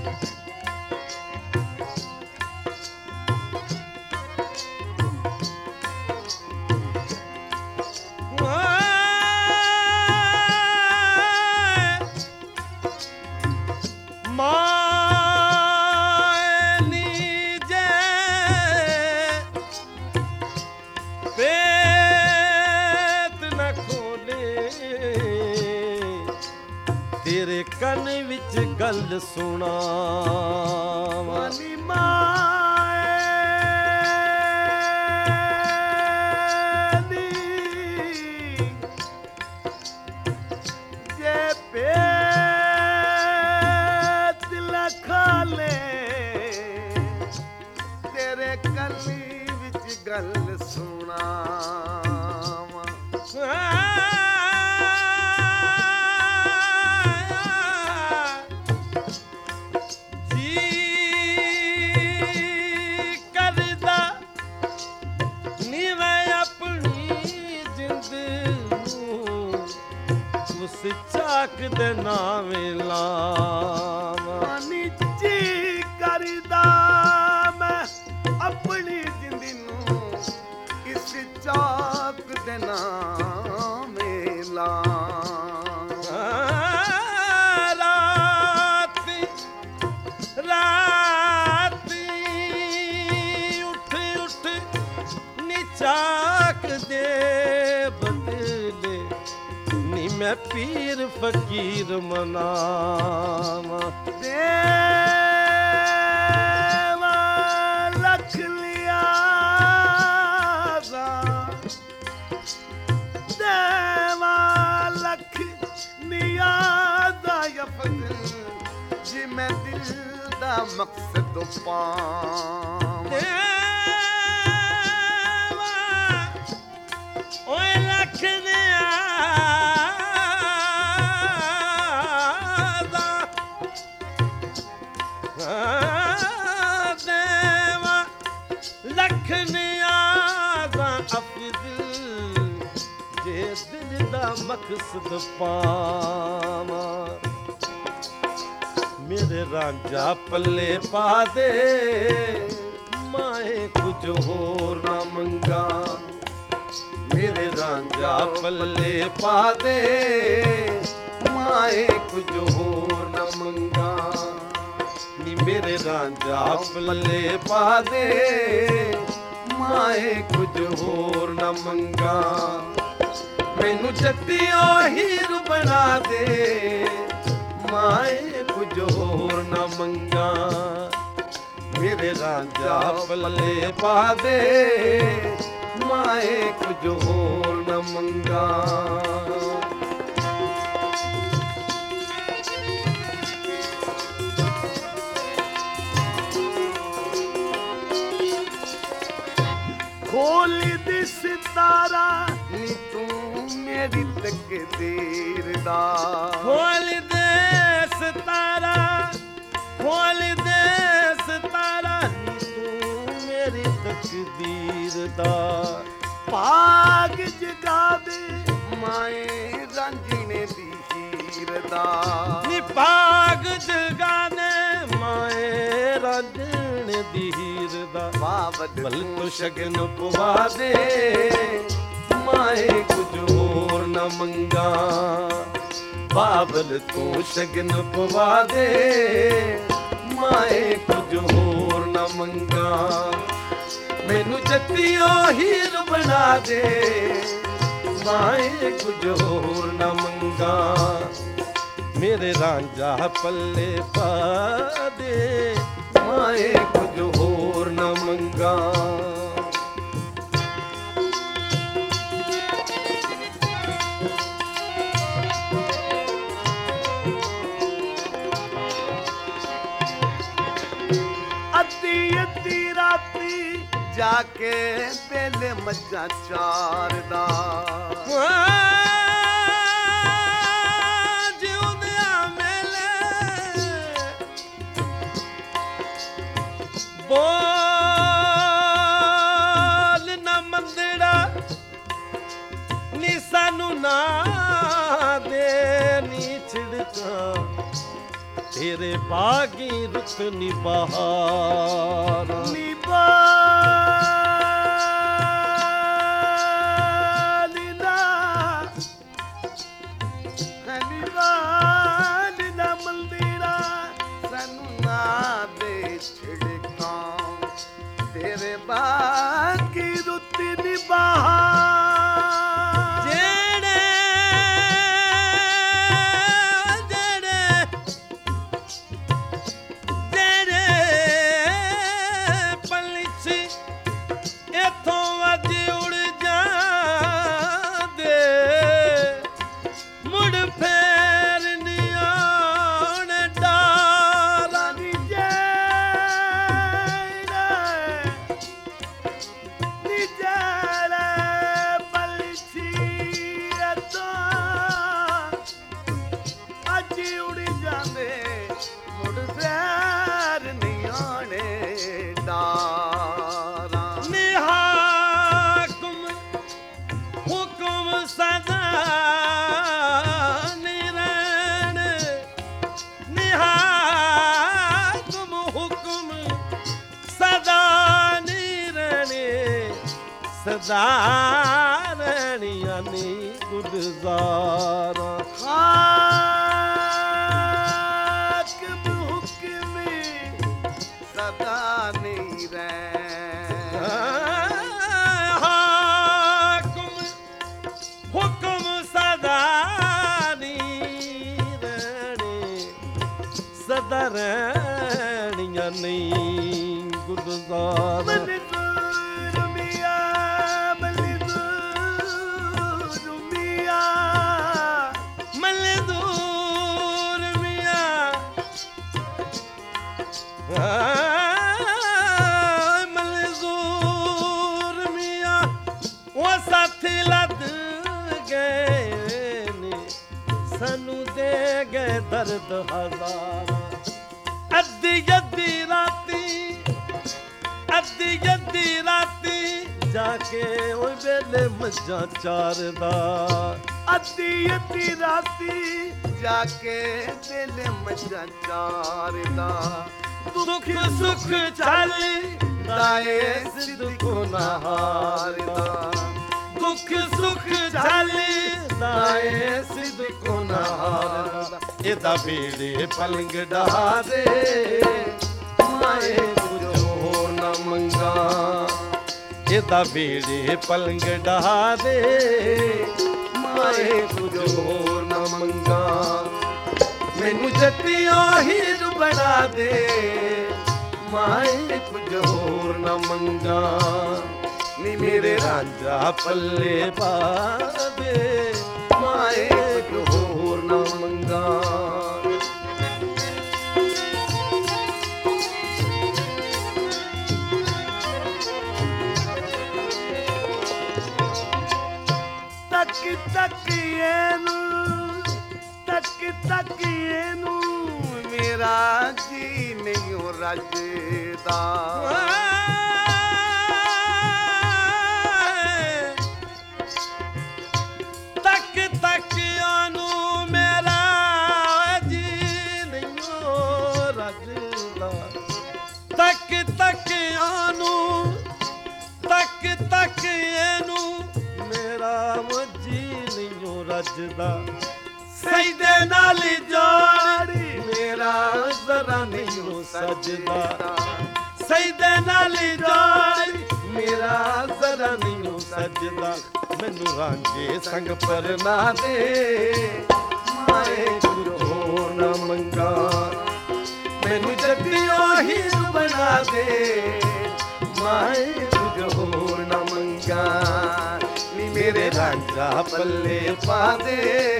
ਤੇਰੇ ਕੰਨ ਵਿੱਚ ਗੱਲ ਸੁਣਾਵਾਂ ਨੀ ਮਾਏ ਨੀ ਜੇ ਪੇਟ ਲਖਾ ਲੈ ਤੇਰੇ ਕੰਨ ਵਿੱਚ ਗੱਲ ਸੁਣਾਵਾਂ ਚਾਕ ਦੇ ਨਾਵੇਂ ਲਾਵਾਂ ਨੀ ਜੀ ਕਰਦਾ ਮੈਂ ਆਪਣੀ ਜ਼ਿੰਦਗੀ ਨੂੰ ਇਸ ਚਾਕ ਦੇ ਨਾਵੇਂ ਲਾਵਾਂ ਰਾਤੀ ਰਾਤੀ ਉੱਠ ਉੱਠ ਨੀ ਚਾਕ ਦੇ ਬਦਲੇ ਨੀ ਮੈਂ ਪੀਰ ਫਕੀਰ ਮਨਾਵਾਂ ਦੇਵਾ ਲੱਖ ਲਿਆਜ਼ਾ ਦੇਵਾ ਲੱਖ ਨਿਆਜ਼ਾ ਯਫਜ਼ਲ ਜੀ ਮੈਂ ਦਿਲ ਦਾ ਮਕਸਦ ਪਾਵਾਂ ਓਏ ਲੱਖ ਨੇ ਦੇਵਾ ਲੱਖ ਨਿਆਜ਼ਾਂ ਅਫਜ਼ਲ ਜੇ ਦਿਲ ਦਾ ਮਕਸਦ ਪਾਵਾਂ ਮੇਰੇ ਰਾਂਝਾ ਪੱਲੇ ਪਾ ਦੇ ਮਾਏ ਕੁਝ ਹੋਰ ਨਾ ਮੰਗਾ ਮੇਰੇ ਰਾਂਝਾ ਪੱਲੇ ਪਾ ਦੇ ਮਾਏ ਕੁਝ ਹੋਰ ਨਾ ਮੰਗਾ ਨੀ ਮੇਰੇ ਰਾਂਝਾ ਪੱਲੇ ਪਾ ਦੇ ਮਾਏ ਕੁਝ ਹੋਰ ਨਾ ਮੰਗਾ ਮੈਨੂੰ ਜੱਟੀਓ ਹੀਰ ਬਣਾ ਦੇ ਮਾਏ ਕੁਝ ਹੋਰ ਨਾ ਮੰਗਾ ਮੇਰੇ ਰਾਂਝਾ ਪੱਲੇ ਪਾ ਦੇ ਮਾਏ ਕੁਝ ਹੋਰ ਨਾ ਮੰਗਾ ਖੋਲੀ ਦੀ ਸਿਤਾਰਾ ਨੀ ਤੂੰ ਮੇਰੀ ਤਕਦੀਰ ਦਾ ਖੋਲ ਦੇ ਸਿਤਾਰਾ ਖੋਲ ਦੇ ਸਿਤਾਰਾ ਨੀ ਤੂੰ ਮੇਰੀ ਤਕਦੀਰ ਦਾ ਭਾਗ ਜਗਾਵੇ ਮਾਏ ਰਾਂਝਣੇ ਦੀ ਹੀਰ ਦਾ ਨੀ ਭਾਗ ਜਗਾਨੇ ਮਾਏ ਰਾਂਝਣੇ ਦੀ ਹੀਰ ਦਾ ਬਲ ਤੋਂ ਸ਼ਗਨ ਪਵਾ ਦੇ ਮਾਏ ਕੁਝ ਹੋਰ ਨਾ ਮੰਗਾ ਬਾਬਲ ਤੋਂ ਸ਼ਗਨ ਪਵਾ ਦੇ ਮਾਏ ਕੁਝ ਹੋਰ ਨਾ ਮੰਗਾ ਮੈਨੂੰ ਜੱਟੀਓ ਹੀਰ ਬਣਾ ਦੇ ਮਾਏ ਕੁਝ ਹੋਰ ਨਾ ਮੰਗਾ ਮੇਰੇ ਰਾਂਝਾ ਪੱਲੇ ਪਾ ਦੇ ਮਾਏ ਕੁਝ ਹੋਰ ਨਾ ਮੰਗਾ ਅੱਧੀ ਅੱਧੀ ਰਾਤੀ ਜਾ ਕੇ ਵੇਲੇ ਮੱਝਾਂ ਚਾਰਦਾ ਜਿਉਂਦਿਆਂ ਮੇਲੇ ਬੋਲ ਨਾ ਮੰਦੜਾ ਨੀ ਸਾਨੂੰ ਨਾ ਦੇ ਨੀ ਛਿੜਕਾਂ ਤੇਰੇ ਬਾਗੀ ਰੁੱਤ ਨੀ ਬਹਾਰ ਨਿਵਾਲਦਾ ਮੰਦਿਰਾ ਸਾਨੂੰ ਨਾ ਦੇ ਛਿੜਕਾਂ ਤੇਰੇ ਬਾਗੀ ਰੁੱਤ ਨੀ ਬਹਾਰ ਸਦਾ ਰਹਿਣੀਆਂ ਨੀ ਗੁਲਜ਼ਾਰਾਂ ਹਾਕਮ ਹੁਕਮੇ ਸਦਾ ਨਹੀਂ ਰਹਿ ਹਾਕਮ ਹੁਕਮ ਸਦਾ ਨਹੀਂ ਰਹਿਣੇ ਸਦਾ ਰਹਿਣੀਆਂ ਨੀ ਗੁਲਜ਼ਾਰਾਂ ਮਨਜ਼ੂਰ ਮੀਆਂ ਉਹ ਸਾਥੀ ਲੱਦ ਗਏ ਨੇ ਸਾਨੂੰ ਦੇ ਗਏ ਦਰਦ ਹਜ਼ਾਰਾਂ ਅੱਧੀ ਅੱਧੀ ਰਾਤੀ ਜਾ ਕੇ ਉਹ ਵੇਲੇ ਮੱਝਾਂ ਚਾਰਦਾ ਅੱਧੀ ਰਾਤੀ ਜਾ ਕੇ ਵੇਲੇ ਮੱਝਾਂ ਚਾਰਦਾ ਦੁੱਖ ਸੁੱਖ ਚੱਲਦਾ ਏ ਸਿੱਧਕੋ ਨਾ ਹਾਰਦਾ ਦੁੱਖ ਸੁੱਖ ਚੱਲਦਾ ਏ ਸਿੱਧਕੋ ਨਾ ਹਾਰਦਾ ਇਹਦਾ ਬੇੜੇ ਪਲੰਗ ਢਾ ਦੇ ਮਾਏ ਕੁਝ ਹੋਰ ਨਾ ਮੰਗਾ ਇਹਦਾ ਬੇੜੇ ਪਲੰਗ ਢਾ ਦੇ ਮਾਏ ਕੁਝ ਹੋਰ ਨਾ ਮੰਗਾ ਮੈਨੂੰ ਜੱਟੀਆਂ ਹੀਰ ਬਣਾ ਦੇ ਮਾਏ ਕੁਝ ਹੋਰ ਨਾ ਮੰਗਾ ਨੀ ਮੇਰੇ ਰਾਂਝਾ ਪੱਲੇ ਪਾ ਦੇ ਮਾਏ ਕੁਝ ਹੋਰ ਨਾ ਮੰਗਾ ਤੱਕ ਇਹਨੂੰ ਮੇਰਾ ਜੀ ਨਹੀਂ ਰੱਜਦਾ ਤੱਕ ਉਹਨੂੰ ਮੇਰਾ ਜੀ ਨਹੀਂ ਰੱਜਦਾ ਤੱਕ ਉਹਨੂੰ ਤੱਕ ਇਹਨੂੰ ਮੇਰਾ ਜੀ ਨਹੀਂ ਰੱਜਦਾ ਸਜਦੇ ਨਾਲ ਜੋੜੀ ਮੇਰਾ ਜ਼ਰਾ ਨਹੀਂ ਸਜਦਾ ਸਜਦੇ ਨਾਲ ਜੋੜੀ ਮੇਰਾ ਜ਼ਰਾ ਨਹੀਂ ਸਜਦਾ ਮੈਨੂੰ ਰਾਂਝੇ ਸੰਗ ਪਰਨਾ ਦੇ ਮਾਏ ਕੁਝ ਹੋਰ ਨਾ ਮੰਗਾ ਮੈਨੂੰ ਜੱਟੀਆਂ ਹੀਰ ਬਣਾ ਦੇ ਮਾਏ ਕੁਝ ਹੋਰ ਨਾ ਮੰਗਾ ਨੀ ਮੇਰੇ ਰਾਂਝਾ ਪੱਲੇ ਪਾ ਦੇ